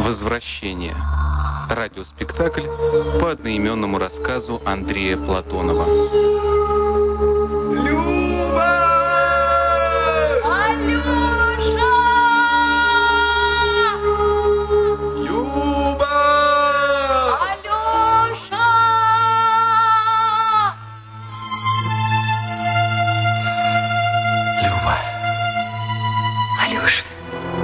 Возвращение. Радиоспектакль по одноименному рассказу Андрея Платонова. Люба! Алёша! Люба! Алёша! Люба. Алёша.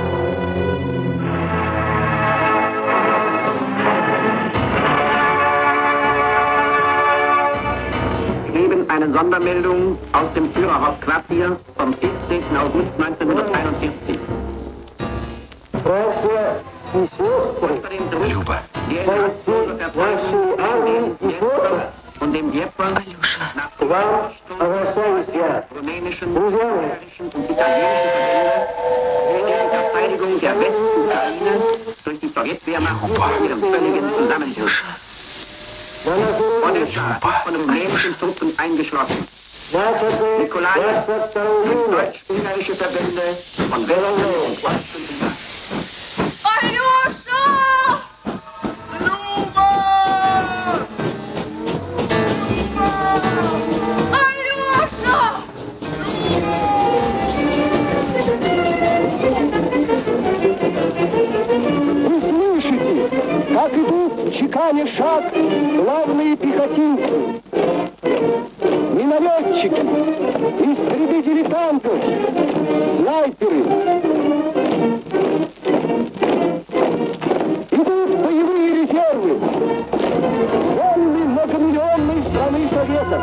Eine Sondermeldung aus dem Führerhausquartier vom 14. August 1941. Люба. Und dem Dieppe nach rumänischen, ungarischen und italienischen Verbände die Verteidigung der Westukraine durch die Sowjetwehrmacht in ihrem völligen Zusammenbruch. Odessa ist von rumänischen Truppen eingeschlossen. Nikolai und deutsch-ungarische Verbände von Westen und Osten. Алёша! Люба! Алёша! Вы слышите, как идут, чеканя шаг, главные пехотинцы, минометчики, истребители танков, снайперы. Идут боевые резервы, воины многомиллионной страны Советов.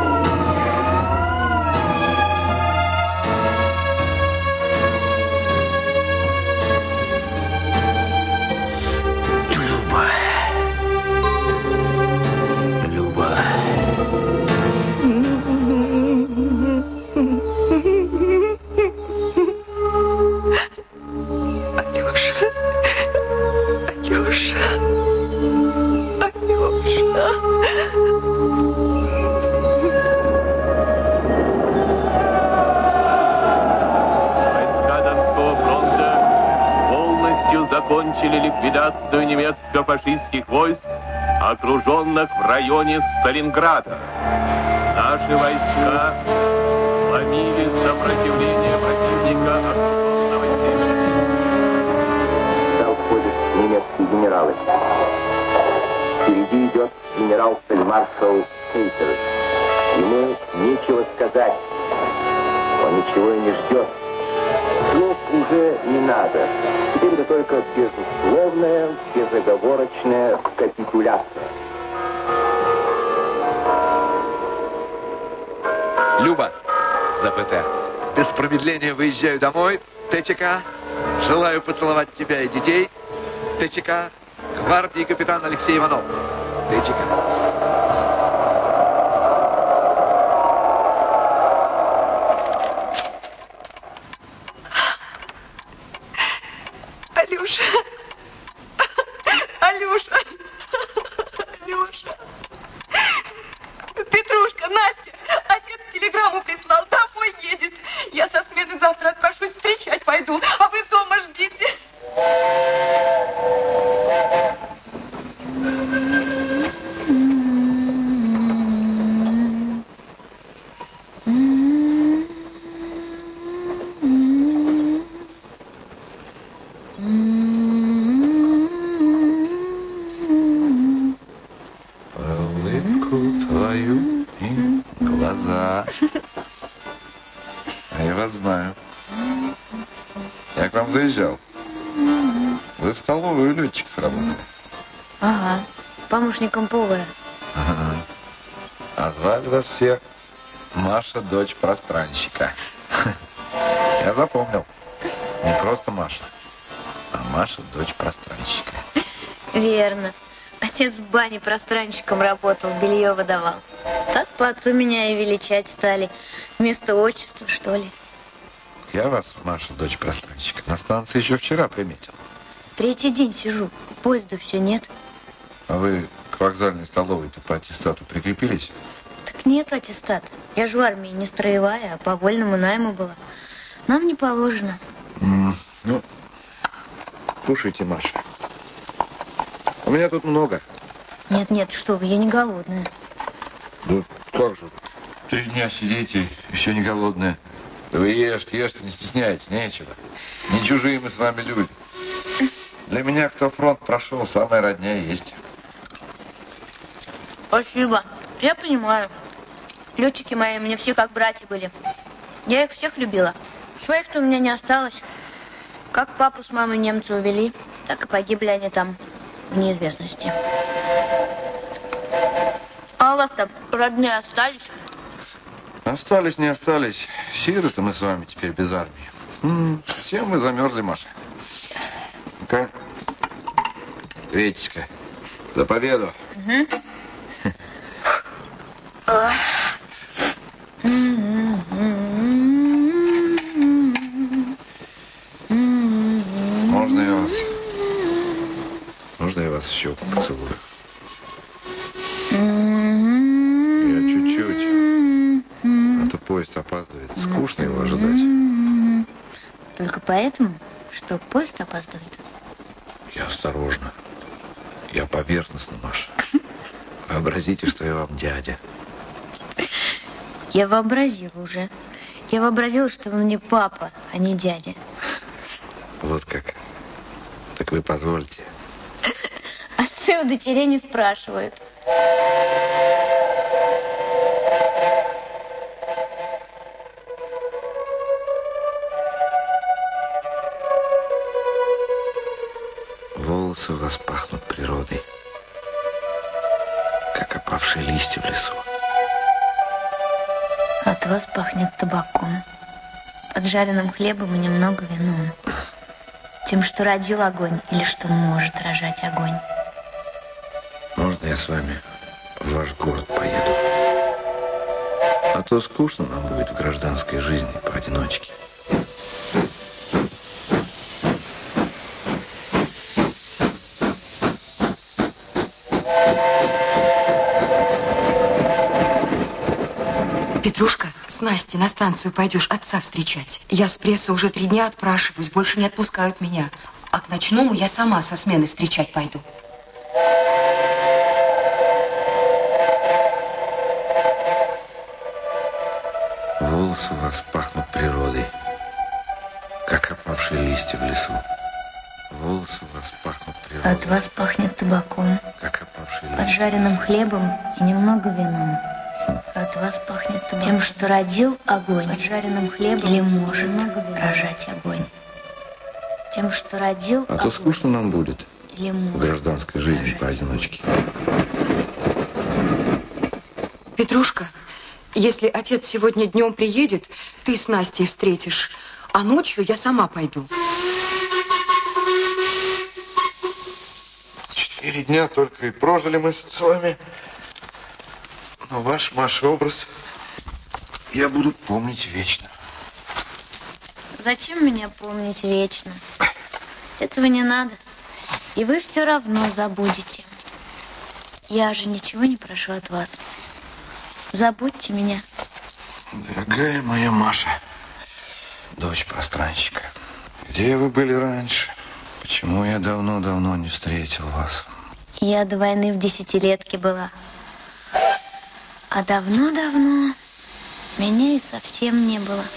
Закончили ликвидацию немецко-фашистских войск, окруженных в районе Сталинграда. Наши войска сломили сопротивление противника, окруженного севером. Сюда уходят немецкие генералы. Впереди идет генерал-фельдмаршал Кейтер. Ему нечего сказать. Он ничего и не ждет. Слов уже не надо. Теперь это только безусловная, безоговорочная капитуляция. Люба, ЗПТ. Без промедления выезжаю домой. ТЧК. Желаю поцеловать тебя и детей. ТЧК. Гвардии капитан Алексей Иванов. ТЧК. Алёша! Алёша! Алёша! Петрушка, Настя! Отец телеграмму прислал, домой едет. Я со смены завтра отпрошусь, встречать пойду, а вы дома ждите. Знаю. Я к вам заезжал. Вы в столовой у летчиков работали? Ага, помощником повара. Ага. А звали вас все Маша, дочь пространщика. Я запомнил. Не просто Маша, а Маша, дочь пространщика. Верно. Отец в бане пространщиком работал, белье выдавал. Так по отцу меня и величать стали. Вместо отчества, что ли. Я вас, Маша, дочь пространщика, на станции еще вчера приметил. Третий день сижу, поезда все нет. А вы к вокзальной столовой-то по аттестату прикрепились? Так нету аттестата. Я же в армии не строевая, а по вольному найму была. Нам не положено. Ну, кушайте, Маша. У меня тут много. Нет, что вы, я не голодная. Да как же? 3 дня сидите, еще не голодные. Да вы ешьте, не стесняйтесь, нечего. Не чужие мы с вами люди. Для меня, кто фронт прошел, самая родня есть. Спасибо. Я понимаю. Летчики мои мне все как братья были. Я их всех любила. Своих-то у меня не осталось. Как папу с мамой немцы увели, так и погибли они там в неизвестности. А у вас там родные остались? Остались, не остались. Сироты мы с вами теперь без армии. Всем мы замерзли, Маша. Ну-ка, Ветечка, за победу. Можно я вас в щеку поцелую? Я чуть-чуть. А то поезд опаздывает. Скучно его ожидать. Только поэтому, что поезд опаздывает? Я осторожно. Я поверхностно, Маша. Вообразите, что я вам дядя. Я вообразила уже. Я вообразила, что вы мне папа, а не дядя. Вот как. Так вы позволите. Отцы у дочерей не спрашивают. Волосы у вас пахнут природой, как опавшие листья в лесу. От вас пахнет табаком, поджаренным хлебом и немного вином. Тем, что родил огонь или что может рожать огонь. Можно я с вами в ваш город поеду? А то скучно нам будет в гражданской жизни поодиночке. Петрушка, с Настей на станцию пойдешь отца встречать. Я с прессы уже 3 дня отпрашиваюсь, больше не отпускают меня. А к ночному я сама со смены встречать пойду. Волосы у вас пахнут природой, как опавшие листья в лесу. Волосы у вас пахнут природой. От вас пахнет табаком, как опавшие листья поджаренным хлебом и немного вином. От вас пахнет табаком. Тем, что родил огонь, поджаренным хлебом или может рожать огонь. Тем, что родил А то скучно нам будет или в гражданской жизни поодиночке. Петрушка, если отец сегодня днем приедет, ты с Настей встретишь, а ночью я сама пойду. 4 дня только и прожили мы с вами. Но ваш, Маша, образ я буду помнить вечно. Зачем меня помнить вечно? Этого не надо. И вы все равно забудете. Я же ничего не прошу от вас. Забудьте меня. Дорогая моя Маша, дочь пространщика, где вы были раньше? Почему я давно-давно не встретил вас? Я до войны в 10-летке была. А давно-давно меня и совсем не было.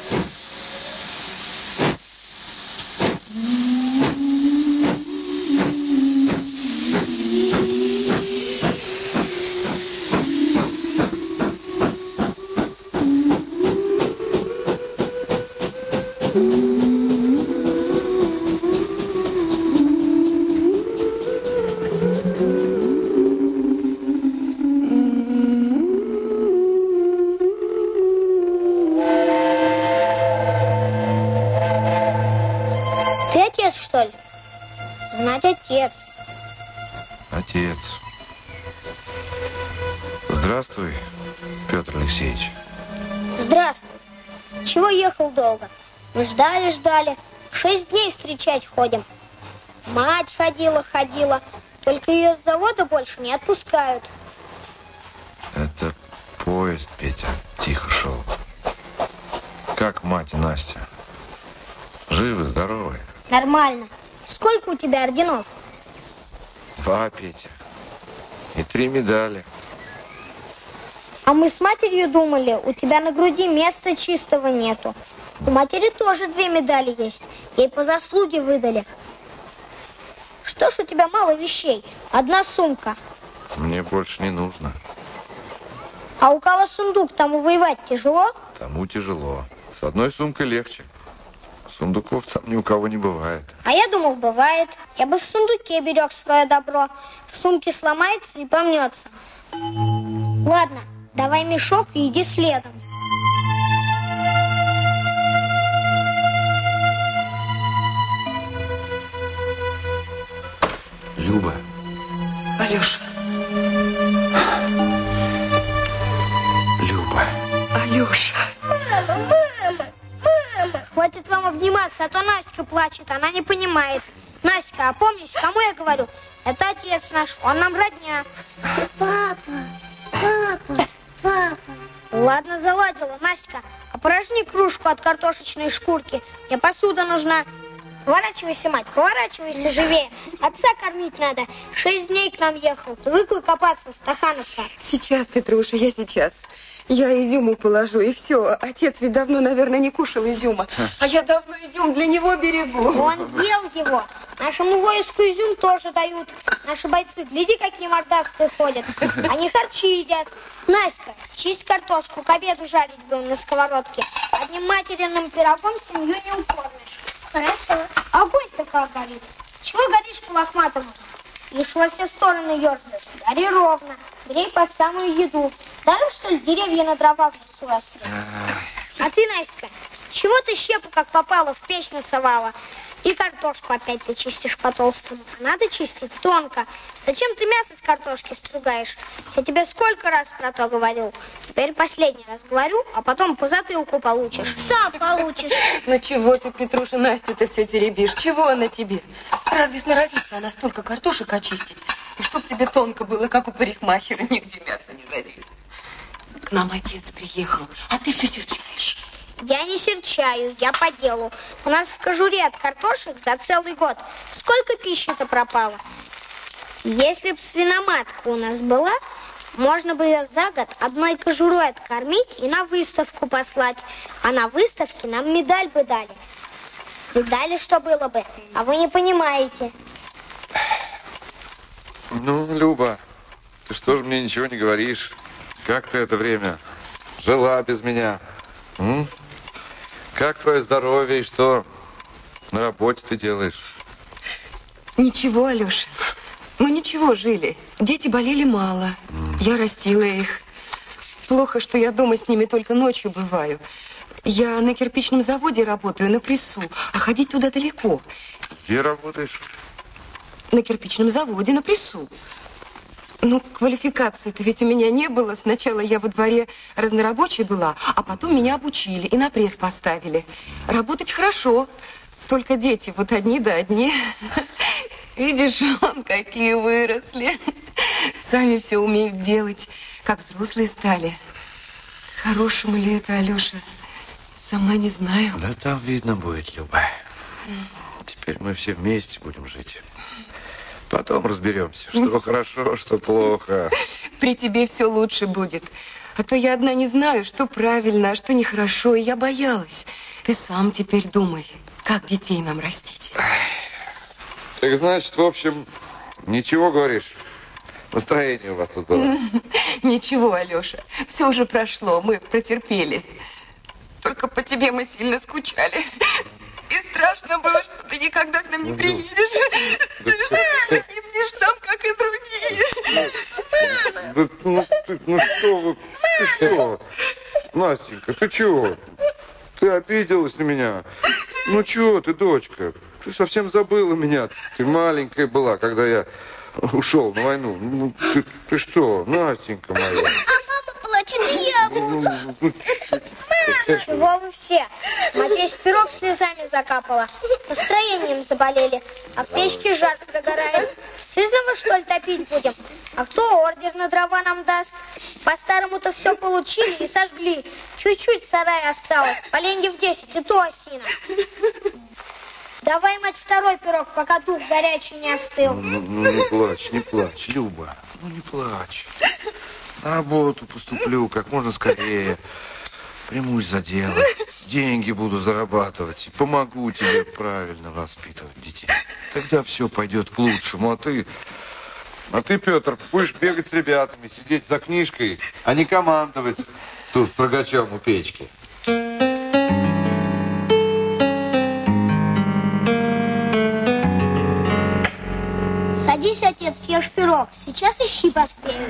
Что ли? Знать отец. Отец. Здравствуй, Петр Алексеевич. Здравствуй. Чего ехал долго? Мы ждали. 6 дней встречать ходим. Мать ходила. Только ее с завода больше не отпускают. Это поезд, Петя, тихо шел. Как мать и Настя? Живы, здоровы? Нормально. Сколько у тебя орденов? 2, Петя. И 3 медали. А мы с матерью думали, у тебя на груди места чистого нету. У матери тоже 2 медали есть. Ей по заслуге выдали. Что ж у тебя мало вещей? 1 сумка. Мне больше не нужно. А у кого сундук, тому воевать тяжело? Тому тяжело. С 1 сумкой легче. Сундуков там ни у кого не бывает. А я думал, бывает. Я бы в сундуке берег свое добро. В сумке сломается и помнется. Ладно, давай мешок и иди следом. Люба. Алёша. Люба. Алёша. Мама. Хватит вам обниматься, а то Настя плачет, она не понимает. Настя, опомнись, кому я говорю? Это отец наш, он нам родня. Папа. Ладно, заладила, Настя. Опорожни кружку от картошечной шкурки. Мне посуда нужна. Поворачивайся, мать, поворачивайся живее. Отца кормить надо. 6 дней к нам ехал. Привыкла копаться, Стахановка. Сейчас, Петруша, я сейчас. Я изюму положу, и все. Отец ведь давно, наверное, не кушал изюма. А я давно изюм для него берегу. Он ел его. Нашему войску изюм тоже дают. Наши бойцы, гляди, какие мордастые ходят. Они харчи едят. Настя, чисть картошку, к обеду жарить будем на сковородке. Одним материным пирогом семью не укормишь. Хорошо. Огонь-то как горит. Чего горишь по-лохматому? Лишь во все стороны ерзаешь. Гори ровно. Грей под самую еду. Даром, что ли, деревья на дрова в лесу росли? А ты, Настя, чего ты щепу как попало в печь насовала? И картошку опять ты чистишь по-толстому. Надо чистить тонко. Зачем ты мясо с картошки стругаешь? Я тебе сколько раз про то говорил. Теперь последний раз говорю, а потом по затылку получишь. Сам получишь. Ну чего ты, Петруша, Настю-то все теребишь? Чего она тебе? Разве сноровится она столько картошек очистить? И чтоб тебе тонко было, как у парикмахера, нигде мясо не задеть. К нам отец приехал, а ты все серчаешь. Я не серчаю, я по делу. У нас в кожуре от картошек за целый год сколько пищи-то пропало? Если б свиноматка у нас была, можно бы ее за год одной кожурой откормить и на выставку послать. А на выставке нам медаль бы дали. Медали что было бы, а вы не понимаете. Ну, Люба, ты что же мне ничего не говоришь? Как ты это время жила без меня? Как твое здоровье и что на работе ты делаешь? Ничего, Алёша. Мы ничего жили. Дети болели мало. Я растила их. Плохо, что я дома с ними только ночью бываю. Я на кирпичном заводе работаю, на прессу, а ходить туда далеко. Где работаешь? На кирпичном заводе, на прессу. Ну, квалификации-то ведь у меня не было. Сначала я во дворе разнорабочей была, а потом меня обучили и на пресс поставили. Работать хорошо, только дети вот одни да одни. Видишь, вон какие выросли. Сами все умеют делать, как взрослые стали. Хорошему ли это, Алёша, сама не знаю. Да там видно будет, Люба. Теперь мы все вместе будем жить. Потом разберемся, что хорошо, что плохо. При тебе все лучше будет. А то я одна не знаю, что правильно, а что нехорошо, и я боялась. Ты сам теперь думай, как детей нам растить. Так значит, в общем, ничего говоришь? Настроение у вас тут было? Ничего, Алёша, все уже прошло, мы протерпели. Только по тебе мы сильно скучали. И страшно было, что ты никогда к нам не приедешь. Погибнешь там, как и другие. Ну что вы, ты что? Настенька, ты чего? Ты обиделась на меня? Ну чего ты, дочка? Ты совсем забыла меня. Ты маленькая была, когда я ушел на войну. Ну, ты что, Настенька моя? Плачет, и я буду. Чего вы все? Мать весь пирог слезами закапала. Настроением заболели. А в печке жар прогорает. Сызново, что ли, топить будем? А кто ордер на дрова нам даст? По-старому-то все получили и сожгли. Чуть-чуть сарая осталось. Поленьев 10, и то осина. Давай, мать, второй пирог, пока дух горячий не остыл. Ну, не плачь, Люба. Ну, не плачь. На работу поступлю как можно скорее. Примусь за дело. Деньги буду зарабатывать. И помогу тебе правильно воспитывать детей. Тогда все пойдет к лучшему. А ты, Петр, будешь бегать с ребятами, сидеть за книжкой, а не командовать тут с рогачом у печки. Садись, отец, съешь пирог. Сейчас и щи поспеют.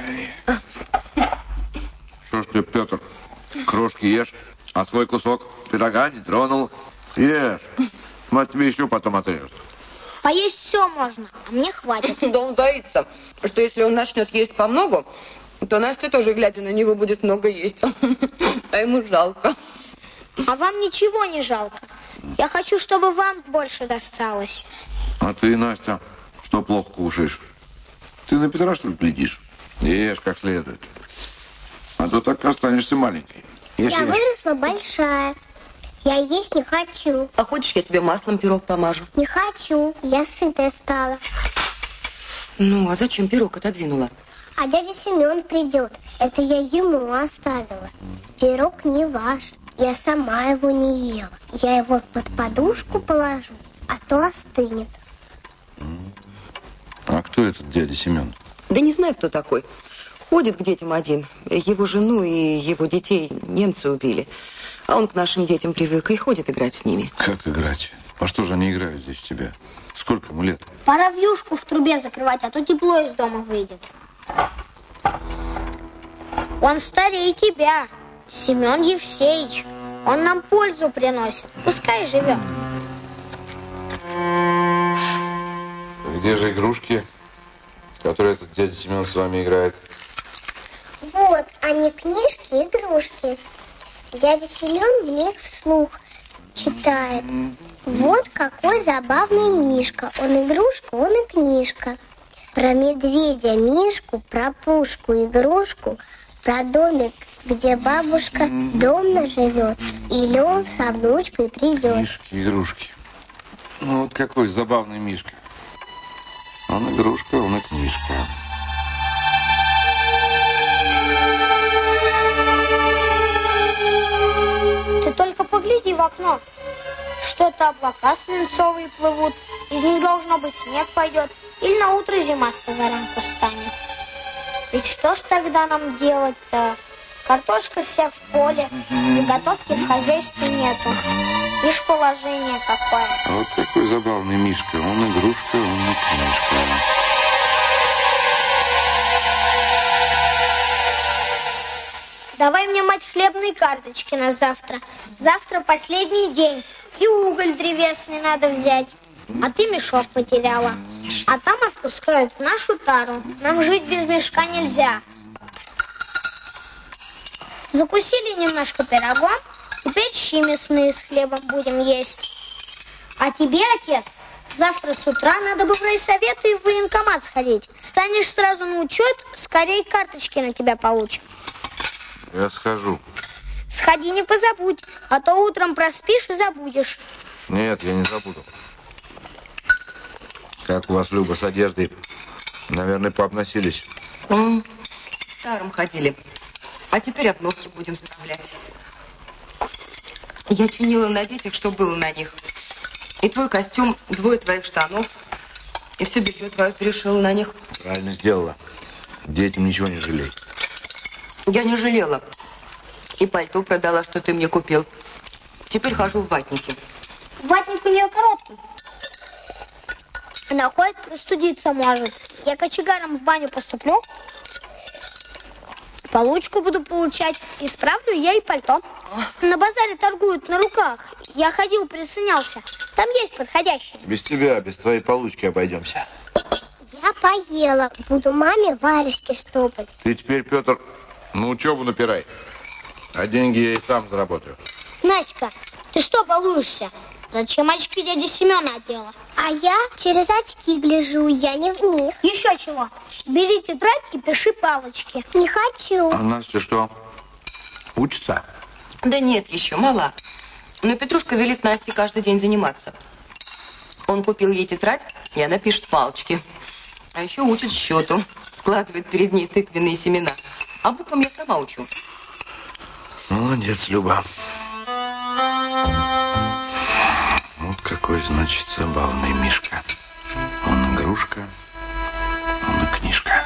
Что ж ты, Петр, крошки ешь, а свой кусок пирога не тронул? Ешь. Мать тебе еще потом отрежет. Поесть все можно, а мне хватит. Да он боится, что если он начнет есть помногу, то Настя тоже, глядя на него, будет много есть. А ему жалко. А вам ничего не жалко. Я хочу, чтобы вам больше досталось. А ты, Настя, что плохо кушаешь? Ты на Петра, что ли, глядишь? Ешь как следует. А то так останешься маленькой. Ешь, Я выросла большая. Я есть не хочу. А хочешь, я тебе маслом пирог помажу? Не хочу. Я сытая стала. Ну, а зачем пирог отодвинула? А дядя Семен придет. Это я ему оставила. Пирог не ваш. Я сама его не ела. Я его под подушку положу, а то остынет. А кто этот дядя Семен? Да не знаю, кто такой. Ходит к детям один. Его жену и его детей немцы убили. А он к нашим детям привык и ходит играть с ними. Как играть? А что же они играют здесь у тебя? Сколько ему лет? Пора вьюшку в трубе закрывать, а то тепло из дома выйдет. Он старее тебя, Семен Евсеевич. Он нам пользу приносит. Пускай живет. Где же игрушки, с которыми этот дядя Семен с вами играет? Вот, они книжки, игрушки. Дядя Семен мне их вслух читает. Вот какой забавный Мишка. Он игрушка, он и книжка. Про медведя Мишку, про пушку, игрушку, про домик, где бабушка домно живет. Или он со внучкой придет. Мишки, игрушки. Ну вот какой забавный Мишка. Он игрушка, он и книжка. Ты только погляди в окно. Что-то облака свинцовые плывут. Из них, должно быть, снег пойдет. Или на утро зима с позаранку станет. Ведь что ж тогда нам делать-то? Картошка вся в поле, заготовки в хозяйстве нету. Ишь, положение какое. А вот какой забавный Мишка. Он игрушка, он и книжка. Давай мне, мать, хлебные карточки на завтра. Завтра последний день. И уголь древесный надо взять. А ты мешок потеряла. А там отпускают в нашу тару. Нам жить без мешка нельзя. Закусили немножко пирогом. Теперь щи мясные с хлебом будем есть. А тебе, отец, завтра с утра надо бы в райсовет и в военкомат сходить. Станешь сразу на учет, скорее карточки на тебя получим. Я схожу. Сходи, не позабудь, а то утром проспишь и забудешь. Нет, я не забуду. Как у вас, Люба, с одеждой? Наверное, пообносились. Старым ходили. А теперь обновки будем справлять. Я чинила на детях, что было на них. И твой костюм, 2 твоих штанов. И все белье твое перешила на них. Правильно сделала. Детям ничего не жалей. Я не жалела. И пальто продала, что ты мне купил. Теперь хожу в ватнике. Ватник у нее короткий. Она ходит, простудиться может. Я кочегаром в баню поступлю. Получку буду получать. Исправлю я и пальто. На базаре торгуют на руках. Я ходил, приценялся. Там есть подходящие. Без тебя, без твоей получки обойдемся. Я поела. Буду маме варежки штопать. Ты теперь, Петр, на учебу напирай. А деньги я и сам заработаю. Наська, ты что балуешься? Зачем очки дяди Семена одела? А я через очки гляжу, я не в них. Еще чего? Бери тетрадь и пиши палочки. Не хочу. А Настя что? Учится? Да нет, еще мала. Но Петрушка велит Насте каждый день заниматься. Он купил ей тетрадь, и она пишет палочки. А еще учит счету. Складывает перед ней тыквенные семена. А буквам я сама учу. Молодец, Люба. Вот какой, значит, забавный Мишка. Он игрушка, он и книжка.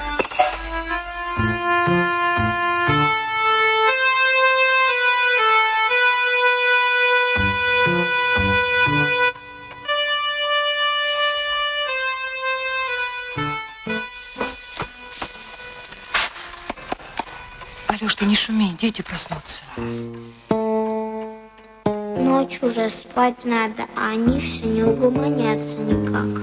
Алёш, ты не шуми, дети проснутся. Ночь уже, спать надо, а они все не угомонятся никак.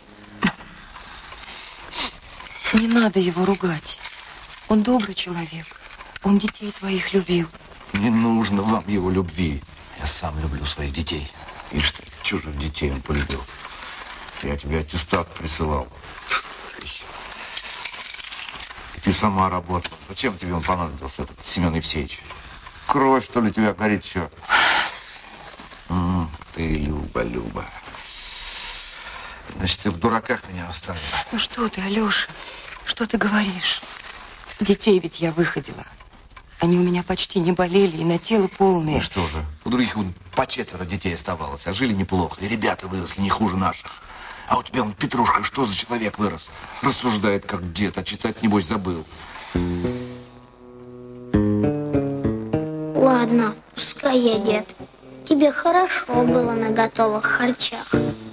Не надо его ругать. Он добрый человек. Он детей твоих любил. Не нужно вам его любви. Я сам люблю своих детей. Ишь ты, чужих детей он полюбил. Я тебе аттестат присылал. Ты сама работала. Зачем тебе он понадобился, этот Семен Евсеевич? Кровь, что ли, тебя горит еще? Ты, Люба, Люба. Значит, ты в дураках меня оставила. Ну что ты, Алёша? Что ты говоришь? Детей ведь я выходила. Они у меня почти не болели и на тело полные. Ну что же, у других по 4 детей оставалось, а жили неплохо. И ребята выросли не хуже наших. А у тебя, Петрушка, что за человек вырос? Рассуждает, как дед, а читать, небось, забыл. Ладно, пускай я дед. Тебе хорошо было на готовых харчах.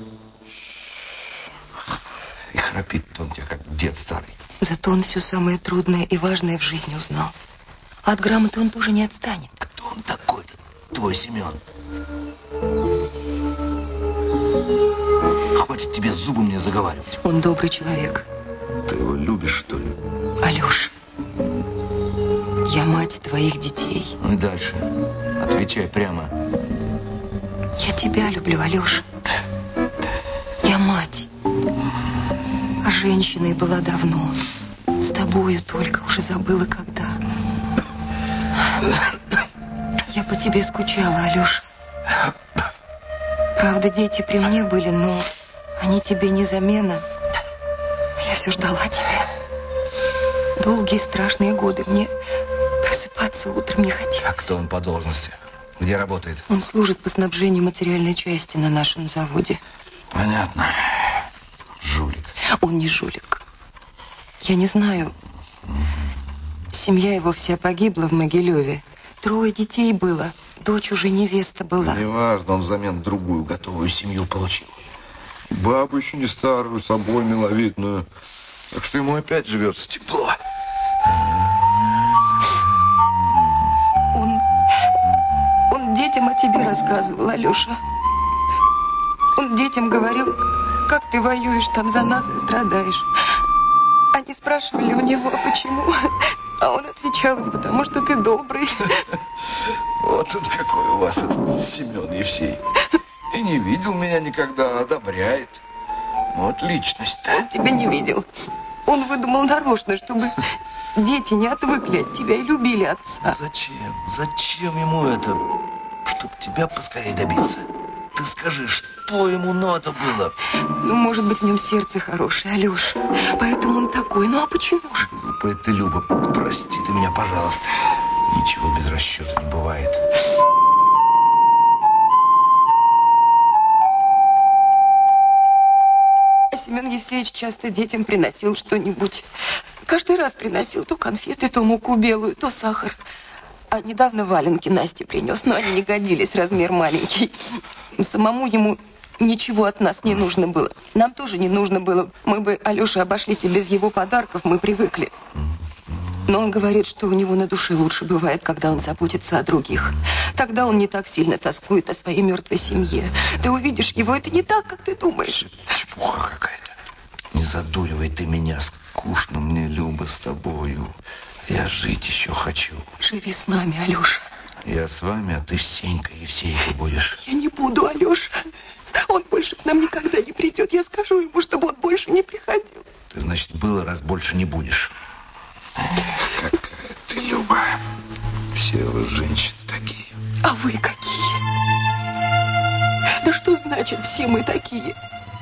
И храпит-то он тебя, как дед старый. Зато он все самое трудное и важное в жизни узнал. А от грамоты он тоже не отстанет. Кто он такой-то, твой Семен? Хватит тебе зубы мне заговаривать. Он добрый человек. Ты его любишь, что ли? Алёш, я мать твоих детей. Ну и дальше. Отвечай прямо. Я тебя люблю, Алёша. Я мать. А женщиной была давно. С тобою только, уже забыла когда. Я по тебе скучала, Алёша. Правда, дети при мне были, но они тебе не замена. Я все ждала тебя. Долгие страшные годы мне просыпаться утром не хотелось. А кто он по должности? Где работает? Он служит по снабжению материальной части на нашем заводе. Понятно. Жулик. Он не жулик. Я не знаю. Семья его вся погибла в Могилеве. 3 детей было. Дочь уже невеста была. Неважно, он взамен другую готовую семью получил. Бабу еще не старую, собой миловидную. Так что ему опять живется тепло. Он детям о тебе рассказывал, Алёша. Он детям говорил, как ты воюешь там за нас и страдаешь. Они спрашивали у него, почему. А он отвечал им, потому что ты добрый. Вот он какой у вас, этот Семен Евсей. И не видел меня никогда, одобряет. Вот личность-то. Он тебя не видел. Он выдумал нарочно, чтобы дети не отвыкли от тебя и любили отца. Зачем? Зачем ему это? Чтоб тебя поскорее добиться. Ты скажи, что ему надо было? Ну, может быть, в нем сердце хорошее, Алёш. Поэтому он такой. Ну, а почему же? Глупая ты, Люба, прости ты меня, пожалуйста. Ничего без расчета не бывает. Семен Евсеевич часто детям приносил что-нибудь. Каждый раз приносил то конфеты, то муку белую, то сахар. А недавно валенки Насте принес, но они не годились, размер маленький. Самому ему ничего от нас не нужно было. Нам тоже не нужно было. Мы бы, Алёша, обошлись и без его подарков, мы привыкли. Но он говорит, что у него на душе лучше бывает, когда он заботится о других. Тогда он не так сильно тоскует о своей мертвой семье. Ты увидишь его, это не так, как ты думаешь. Чепуха какая-то. Не задуривай ты меня, скучно мне, Люба, с тобою. Я жить еще хочу. Живи с нами, Алёша. Я с вами, а ты с Сенькой Евсеевой будешь. Я не буду, Алёша. Он больше к нам никогда не придет. Я скажу ему, чтобы он больше не приходил. Ты, значит, было, раз больше не будешь. Эх, какая ты, Люба. Все вы женщины такие. А вы какие? Да что значит все мы такие?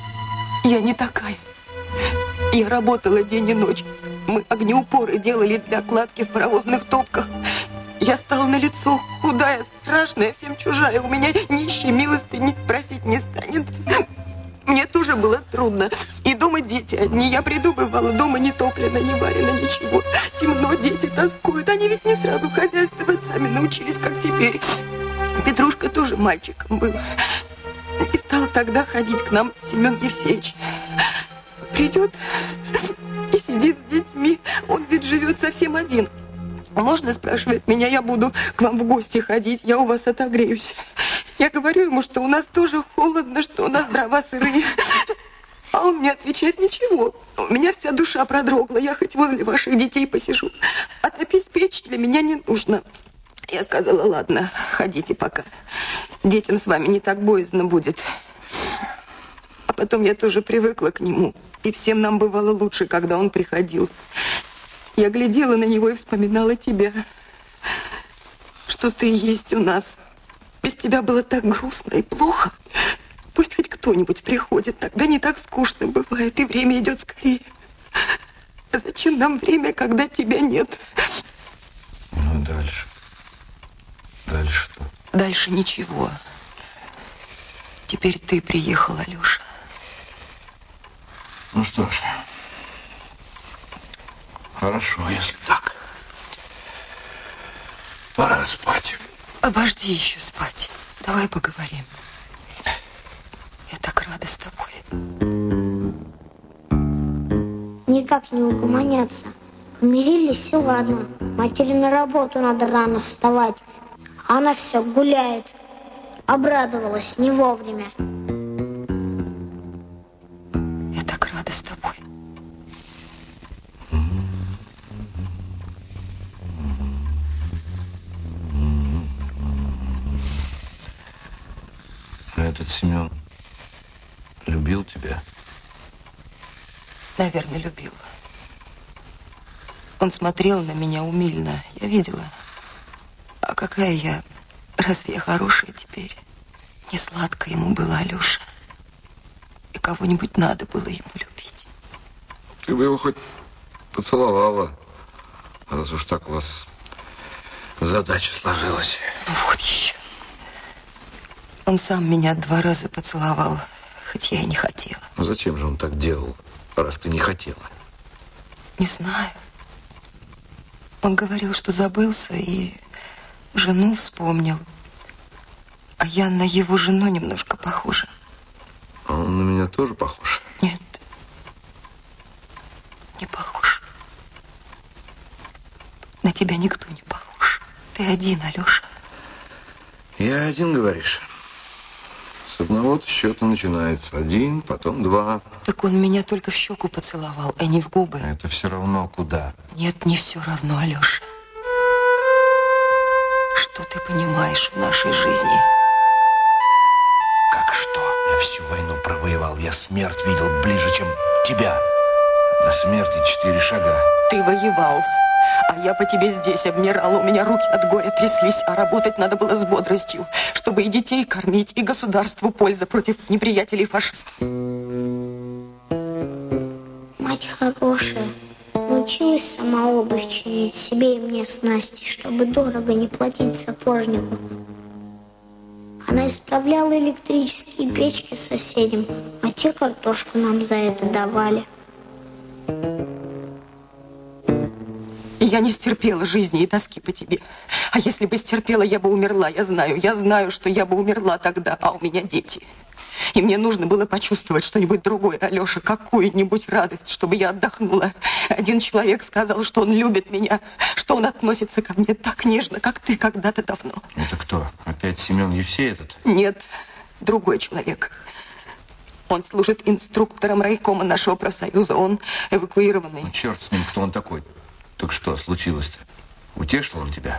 Я не такая. Я работала день и ночь. Мы огнеупоры делали для кладки в паровозных топках. Я стала на лицо, худая, страшная, всем чужая. У меня нищий милостыни просить не станет. Мне тоже было трудно. И дома дети одни. Я приду, бывало, дома не топлено, не варено, ничего. Темно, дети тоскуют. Они ведь не сразу хозяйствовать сами научились, как теперь. Петрушка тоже мальчиком был. И стал тогда ходить к нам Семен Евсеевич. Придет и сидит с детьми. Он ведь живет совсем один. Можно, спрашивает меня, я буду к вам в гости ходить, я у вас отогреюсь. Я говорю ему, что у нас тоже холодно, что у нас дрова сырые. А он мне отвечает, ничего, у меня вся душа продрогла, я хоть возле ваших детей посижу. А топить печь для меня не нужно. Я сказала, ладно, ходите пока. Детям с вами не так боязно будет. А потом я тоже привыкла к нему. И всем нам бывало лучше, когда он приходил. Я глядела на него и вспоминала тебя. Что ты есть у нас. Без тебя было так грустно и плохо. Пусть хоть кто-нибудь приходит, тогда не так скучно бывает, и время идет скорее. А зачем нам время, когда тебя нет? Ну, дальше. Дальше что? Дальше ничего. Теперь ты приехал, Алёша. Ну что ж, хорошо, если так. Пора спать. Обожди еще спать. Давай поговорим. Я так рада с тобой. Никак не угомоняться. Помирились, и ладно. Матери на работу надо рано вставать. А она все гуляет. Обрадовалась не вовремя. Я так рада с тобой. Этот Семен любил тебя? Наверное, любил. Он смотрел на меня умильно. Я видела. А какая я? Разве я хорошая теперь? Не сладко ему было, Алёша. И кого-нибудь надо было ему любить. Ты бы его хоть поцеловала, раз уж так у вас задача сложилась. Ну вот еще. Он сам меня 2 раза поцеловал, хоть я и не хотела. Ну зачем же он так делал, раз ты не хотела? Не знаю. Он говорил, что забылся и жену вспомнил. А я на его жену немножко похожа. А он на меня тоже похож? Нет. Не похож. На тебя никто не похож. Ты один, Алёша. Я один, говоришь? С одного-то счета начинается. 1, потом 2. Так он меня только в щеку поцеловал, а не в губы. Это все равно куда? Нет, не все равно, Алёша. Что ты понимаешь в нашей жизни? Как что? Я всю войну провоевал. Я смерть видел ближе, чем тебя. До смерти 4 шага. Ты воевал, а я по тебе здесь обмирала. У меня руки от горя тряслись, а работать надо было с бодростью, чтобы и детей кормить, и государству польза против неприятелей фашистов. Мать хорошая. Научилась сама обувь чинить себе и мне с Настей, чтобы дорого не платить сапожнику. Она исправляла электрические печки соседям, а те картошку нам за это давали. Я не стерпела жизни и тоски по тебе. А если бы стерпела, я бы умерла. Я знаю, что я бы умерла тогда, а у меня дети. И мне нужно было почувствовать что-нибудь другое, Алёша, какую-нибудь радость, чтобы я отдохнула. Один человек сказал, что он любит меня, что он относится ко мне так нежно, как ты когда-то давно. Это кто? Опять Семен Евсей этот? Нет, другой человек. Он служит инструктором райкома нашего профсоюза. Он эвакуированный. Ну, черт с ним, кто он такой? Так что случилось-то? Утешил он тебя?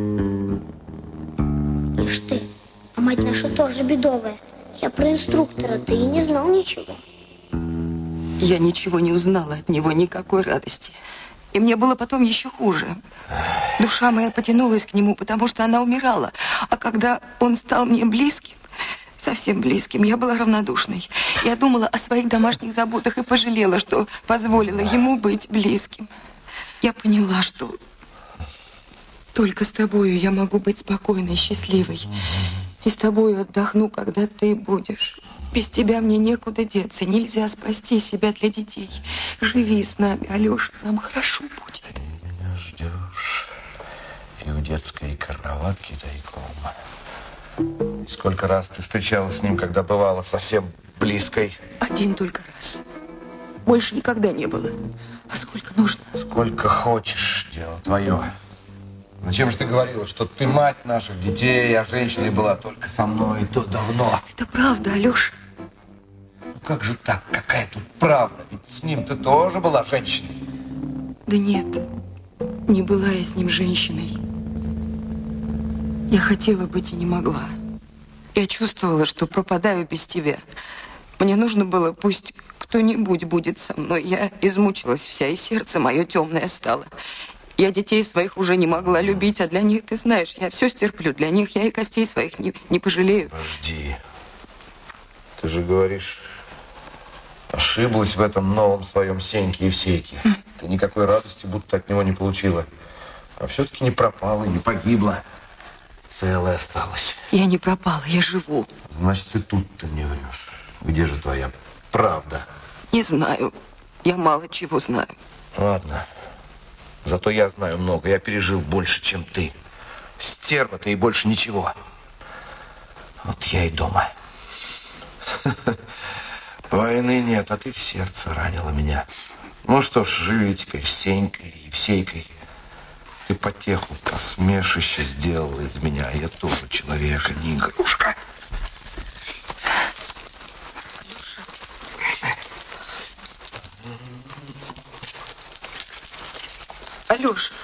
Ишь ты, а мать наша тоже бедовая. Я про инструктора-то и не знал ничего. Я ничего не узнала от него, никакой радости. И мне было потом еще хуже. Душа моя потянулась к нему, потому что она умирала. А когда он стал мне близким, совсем близким, я была равнодушной. Я думала о своих домашних заботах и пожалела, что позволила ему быть близким. Я поняла, что только с тобою я могу быть спокойной и счастливой. И с тобою отдохну, когда ты будешь. Без тебя мне некуда деться. Нельзя спасти себя для детей. Живи с нами, Алеша, нам хорошо будет. Ты меня ждешь. И в детской кроватке тайком. И сколько раз ты встречалась с ним, когда бывала совсем близкой? Один только раз. Больше никогда не было. А сколько нужно? Сколько хочешь, дело твое. Зачем же ты говорила, что ты мать наших детей, а женщиной была только со мной, и то давно? Это правда, Алеша. Ну как же так? Какая тут правда? Ведь с ним ты тоже была женщиной. Да нет, не была я с ним женщиной. Я хотела быть и не могла. Я чувствовала, что пропадаю без тебя. Мне нужно было, пусть кто-нибудь будет со мной. Я измучилась вся, и сердце мое темное стало. Я детей своих уже не могла любить, а для них, ты знаешь, я все стерплю. Для них я и костей своих не пожалею. Подожди. Ты же говоришь, ошиблась в этом новом своем Сеньке Евсейке. Ты никакой радости будто от него не получила. А все-таки не пропала и не погибла. Целая осталась. Я не пропала, я живу. Значит, ты тут-то не врешь. Где же твоя правда? Не знаю. Я мало чего знаю. Ладно. Зато я знаю много. Я пережил больше, чем ты. Стерва ты и больше ничего. Вот я и дома. Войны нет, а ты в сердце ранила меня. Ну что ж, живи теперь с Сенькой и Евсейкой. Ты потеху, посмешище сделала из меня. Я тоже человек, а не игрушка. Алеша.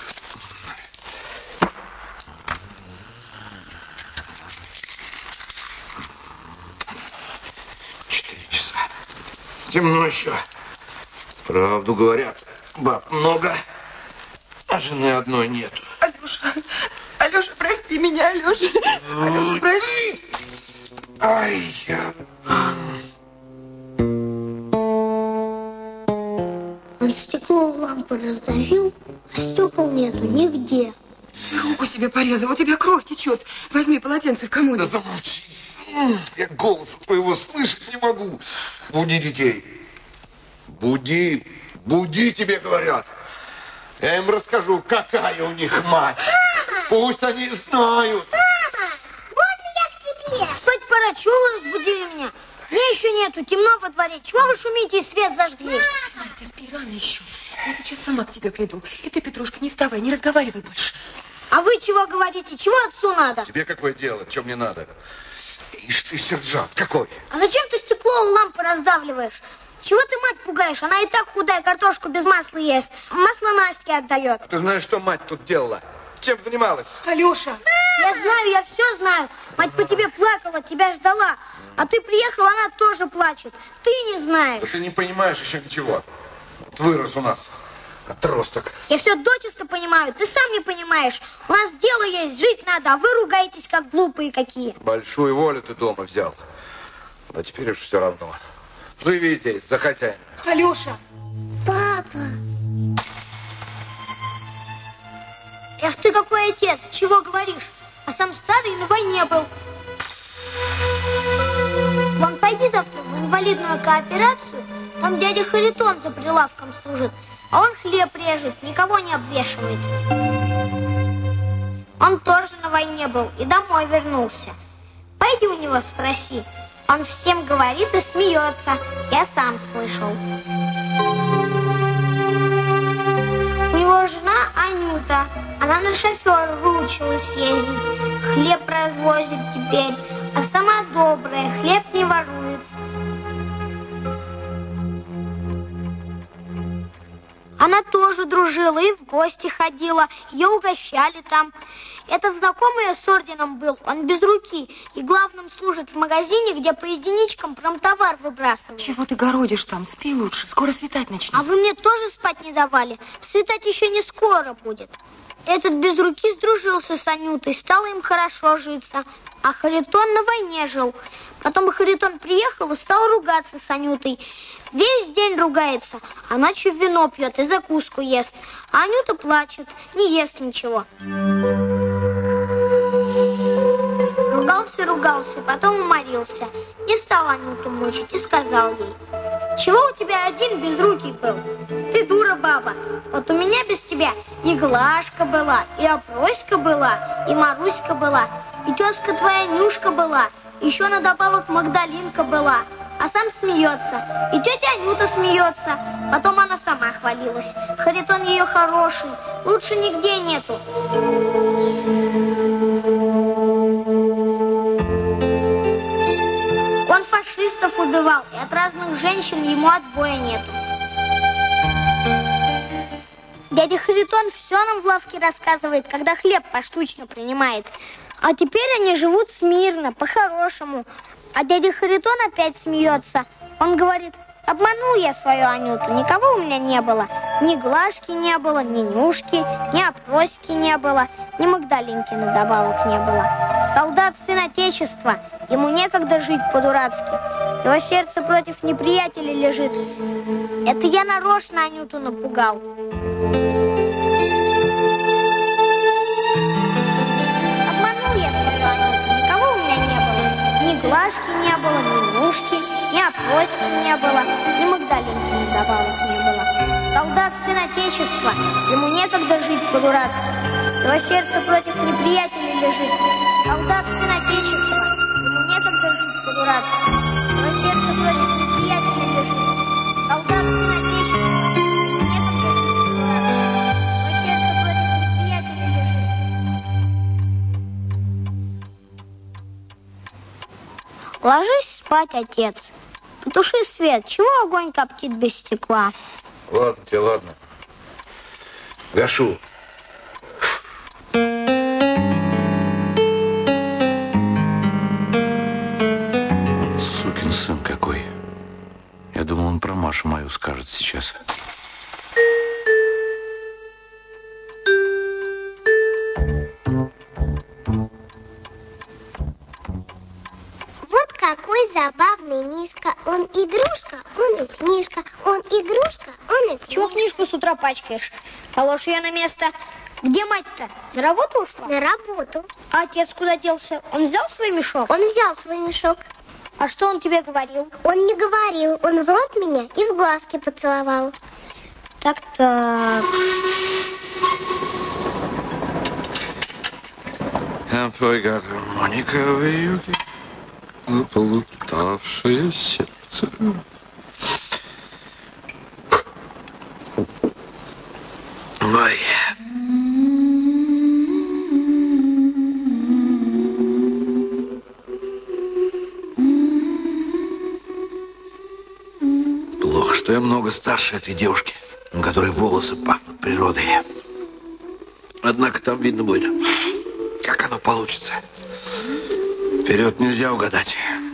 4 часа. Темно еще. Правду говорят. Баб много, а жены одной нету. Алеша, Алеша, прости меня, Алеша. Алеша, прости. Ай, я... Он стекло в лампу раздавил, а стекол нету нигде. Руку себе порезал, у тебя кровь течет. Возьми полотенце в комоде. Да замолчи. Я голоса твоего слышать не могу. Буди детей. Буди. Буди, тебе говорят. Я им расскажу, какая у них мать. Пусть они знают. Мама, можно я к тебе? Спать пора, чего вы разбудили меня? Меня еще нету, темно во дворе. Чего вы шумите и свет зажгли? Настя, спи, рано еще. Я сейчас сама к тебе приду. И ты, Петрушка, не вставай, не разговаривай больше. А вы чего говорите? Чего отцу надо? Тебе какое дело? Чем мне надо? Ишь ты, сержант, какой? А зачем ты стекло у лампы раздавливаешь? Чего ты мать пугаешь? Она и так худая, картошку без масла ест. Масло Настя отдает. Ты знаешь, что мать тут делала? Чем занималась? Алеша! Я знаю, я все знаю. Мать по тебе плакала, тебя ждала. А ты приехал, она тоже плачет. Ты не знаешь. Да ты не понимаешь еще ничего. Вот вырос у нас отросток. Я все дочисто понимаю, ты сам не понимаешь. У нас дело есть, жить надо, а вы ругаетесь, как глупые какие. Большую волю ты дома взял. Но теперь уж все равно. Живи здесь, за хозяина. Алеша! Папа! Эх, ты какой отец, чего говоришь? А сам старый на войне был. Вон, пойди завтра в инвалидную кооперацию. Там дядя Харитон за прилавком служит. А он хлеб режет, никого не обвешивает. Он тоже на войне был и домой вернулся. Пойди у него спроси. Он всем говорит и смеется. Я сам слышал. У него жена Анюта. Она на шофера выучилась ездить. Хлеб развозит теперь. А сама добрая, хлеб не ворует. Она тоже дружила и в гости ходила, ее угощали там. Этот знакомый ее с орденом был, он без руки. И главным служит в магазине, где по единичкам промтовар выбрасывают. Чего ты городишь там? Спи лучше, скоро светать начнет. А вы мне тоже спать не давали? Светать еще не скоро будет. Этот без руки сдружился с Анютой, стало им хорошо житься. А Харитон на войне жил. Потом Харитон приехал и стал ругаться с Анютой. Весь день ругается, а ночью вино пьет и закуску ест. А Анюта плачет, не ест ничего. Ругался, потом уморился. Не стал Анюту мучить и сказал ей: чего у тебя один безрукий был? Ты дура, баба. Вот у меня без тебя и Глашка была, и Опроська была, и Маруська была, и тезка твоя Нюшка была, еще на добавок Магдалинка была. А сам смеется, и тетя Анюта смеется. Потом она сама хвалилась. Харитон ее хороший, лучше нигде нету. Он фашистов убивал, и от разных женщин ему отбоя нету. Дядя Харитон все нам в лавке рассказывает, когда хлеб поштучно принимает. А теперь они живут смирно, по-хорошему. А дядя Харитон опять смеется. Он говорит: обманул я свою Анюту, никого у меня не было. Ни Глашки не было, ни Нюшки, ни Опроськи не было, ни Магдалинки на добавок не было. Солдат сын Отечества, ему некогда жить по-дурацки. Его сердце против неприятелей лежит. Это я нарочно Анюту напугал. Обманул я свою Анюту, никого у меня не было. Ни Глашки не было, ни Нюшки, ни Опроськи не было, ни Магдалинки на добавок не было. Солдат сын Отечества, ему некогда жить по-дурацки. Его сердце против неприятелей лежит. Солдат сын Отечества, ему некогда жить по-дурацки. Его сердце против неприятелей лежит. Солдат сын Отечества, ему некогда жить по-дурацки. Его сердце против неприятелей лежит. Ложись спать, отец. Потуши свет. Чего огонь коптит без стекла? Ладно тебе, ладно. Гашу. Сукин сын какой. Я думал, он про Машу мою скажет сейчас. Вот какой забавный мишка. Он игрушка, он и книжка. Он игрушка, он и книжка. Чего книжку с утра пачкаешь? Положь ее на место. Где мать-то? На работу ушла? На работу. А отец куда делся? Он взял свой мешок? Он взял свой мешок. А что он тебе говорил? Он не говорил. Он в рот меня и в глазки поцеловал. Так-так. Пой гармониковые юги, заплутавшее сердце. Ой. Плохо, что я много старше этой девушки, у которой волосы пахнут природой. Однако там видно будет, как оно получится. Вперед нельзя угадать.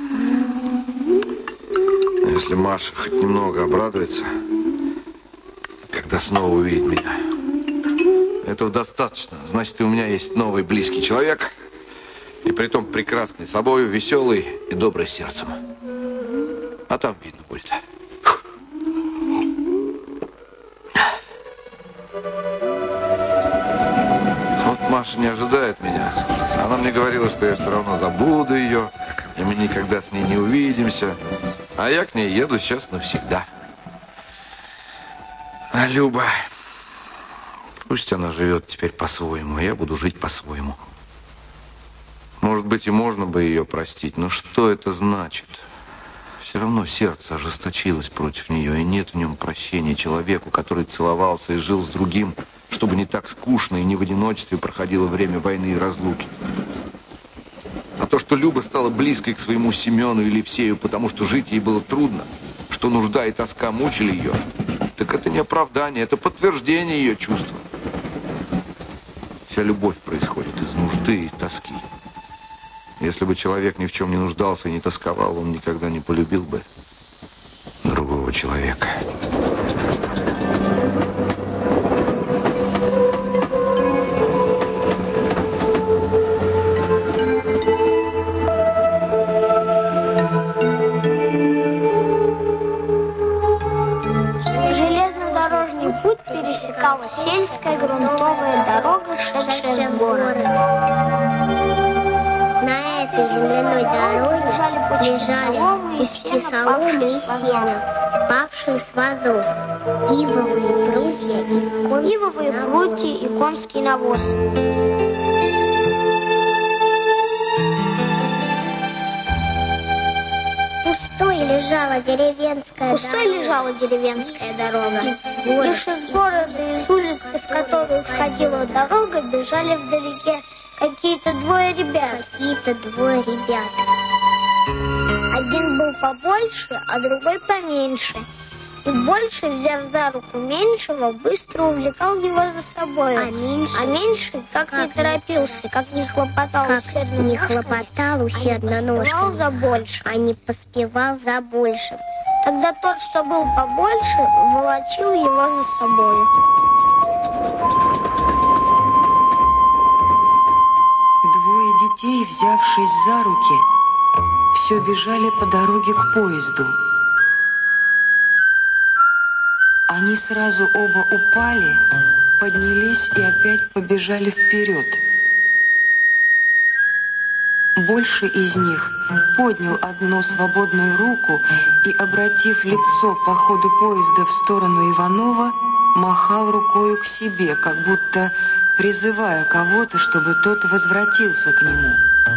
Если Маша хоть немного обрадуется, когда снова увидит меня, этого достаточно. Значит, и у меня есть новый близкий человек, и притом прекрасный собою, веселый и добрый сердцем. А там видно будет. Вот Маша не ожидает меня. Она мне говорила, что я все равно забуду ее, и мы никогда с ней не увидимся. А я к ней еду сейчас навсегда. А Люба, пусть она живет теперь по-своему, а я буду жить по-своему. Может быть, и можно бы ее простить, но что это значит? Все равно сердце ожесточилось против нее, и нет в нем прощения человеку, который целовался и жил с другим, чтобы не так скучно и не в одиночестве проходило время войны и разлуки. А то, что Люба стала близкой к своему Семену или Евсею, потому что жить ей было трудно, что нужда и тоска мучили ее, так это не оправдание, это подтверждение ее чувства. Вся любовь происходит из нужды и тоски. Если бы человек ни в чем не нуждался и не тосковал, он никогда не полюбил бы другого человека. Железнодорожный путь пересекала сельская грунтовая дорога, шедшая в город. На этой земляной дороге лежали куски соломы и сена, павшие с вазов, ивовые прутья и конский навоз. Пустой лежала деревенская дорога. Лишь из города, из улицы, в которую входила дорога, бежали вдалеке какие-то двое ребят. Один был побольше, а другой поменьше. И больше, взяв за руку меньшего, быстро увлекал его за собой. А меньший, как не торопился, как не хлопотал усердно ножками, а не поспевал за большим. Тогда тот, что был побольше, волочил его за собой. Двое детей, взявшись за руки, все бежали по дороге к поезду. Они сразу оба упали, поднялись и опять побежали вперед. Больше из них поднял одну свободную руку и, обратив лицо по ходу поезда в сторону Иванова, махал рукою к себе, как будто призывая кого-то, чтобы тот возвратился к нему.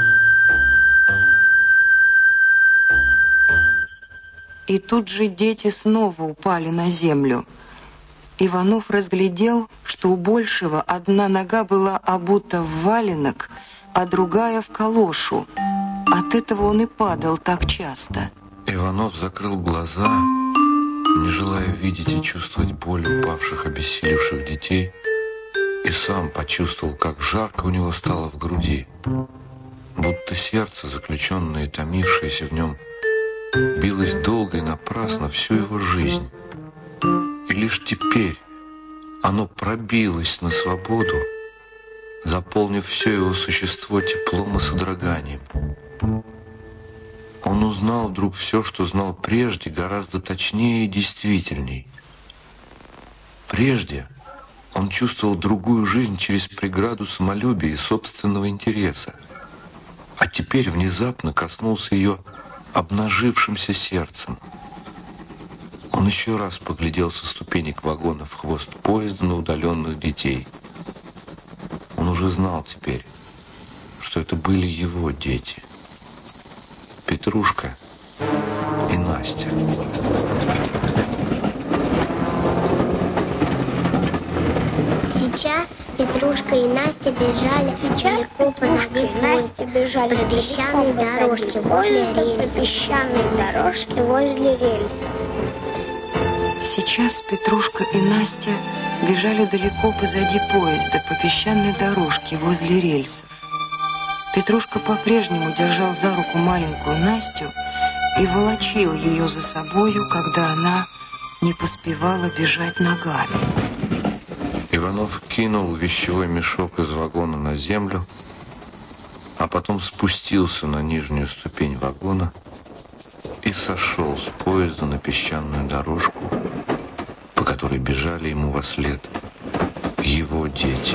И тут же дети снова упали на землю. Иванов разглядел, что у большего одна нога была обута в валенок, а другая в калошу. От этого он и падал так часто. Иванов закрыл глаза, не желая видеть и чувствовать боль упавших, обессилевших детей, и сам почувствовал, как жарко у него стало в груди, будто сердце, заключенное и томившееся в нем, билось долго и напрасно всю его жизнь. И лишь теперь оно пробилось на свободу, заполнив все его существо теплом и содроганием. Он узнал вдруг все, что знал прежде, гораздо точнее и действительней. Прежде он чувствовал другую жизнь через преграду самолюбия и собственного интереса, а теперь внезапно коснулся ее обнажившимся сердцем. Он еще раз поглядел со ступенек вагона в хвост поезда на удаленных детей. Он уже знал теперь, что это были его дети. Петрушка и Настя. Сейчас Петрушка и Настя бежали далеко позади поезда, по песчаной дорожке возле рельсов. Сейчас Петрушка и Настя бежали далеко позади поезда по песчаной дорожке возле рельсов. Петрушка по-прежнему держал за руку маленькую Настю и волочил ее за собою, когда она не поспевала бежать ногами. Иванов кинул вещевой мешок из вагона на землю, а потом спустился на нижнюю ступень вагона и сошел с поезда на песчаную дорожку, по которой бежали ему вослед его дети.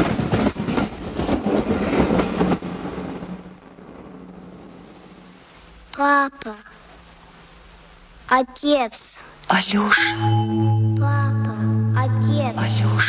Папа. Отец. Алёша. Папа. Отец. Алёша.